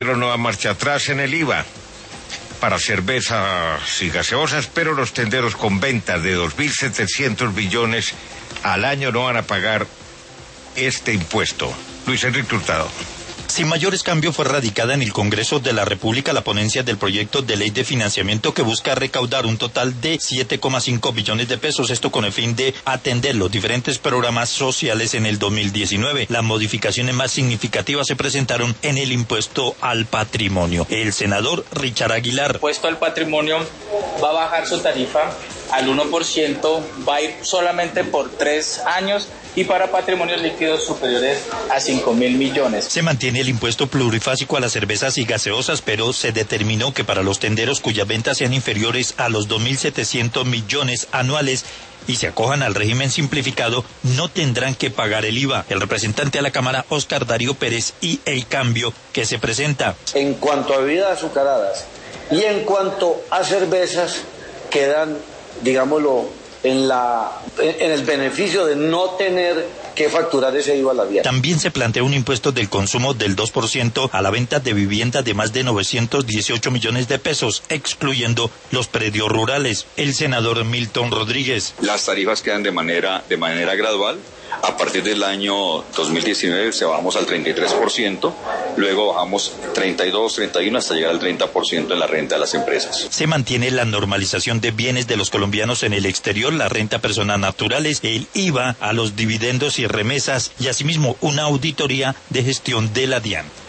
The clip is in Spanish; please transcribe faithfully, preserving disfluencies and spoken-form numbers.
Pero no a marcha atrás en el I V A para cervezas y gaseosas, pero los tenderos con ventas de dos mil setecientos billones al año no van a pagar este impuesto. Luis Enrique Hurtado. Sin mayores cambios, fue radicada en el Congreso de la República la ponencia del proyecto de ley de financiamiento que busca recaudar un total de siete coma cinco billones de pesos, esto con el fin de atender los diferentes programas sociales en el dos mil diecinueve. Las modificaciones más significativas se presentaron en el impuesto al patrimonio. El senador Richard Aguilar. El impuesto al patrimonio va a bajar su tarifa al uno por ciento, va a ir solamente por tres años y para patrimonios líquidos superiores a cinco mil millones. Se mantiene el impuesto plurifásico a las cervezas y gaseosas, pero se determinó que para los tenderos cuyas ventas sean inferiores a los dos mil setecientos millones anuales y se acojan al régimen simplificado, no tendrán que pagar el I V A. El representante a la Cámara, Oscar Darío Pérez, y el cambio que se presenta. En cuanto a bebidas azucaradas y en cuanto a cervezas, quedan, digámoslo, en la en el beneficio de no tener que facturar ese I V A a la diaria. También se plantea un impuesto del consumo del dos por ciento a la venta de viviendas de más de novecientos dieciocho millones de pesos, excluyendo los predios rurales. El senador Milton Rodríguez. Las tarifas quedan de manera de manera gradual. A partir del año dos mil diecinueve se bajamos al treinta y tres por ciento, luego bajamos treinta y dos, treinta y uno hasta llegar al treinta por ciento en la renta de las empresas. Se mantiene la normalización de bienes de los colombianos en el exterior, la renta a personas naturales, el I V A a los dividendos y remesas y asimismo una auditoría de gestión de la DIAN.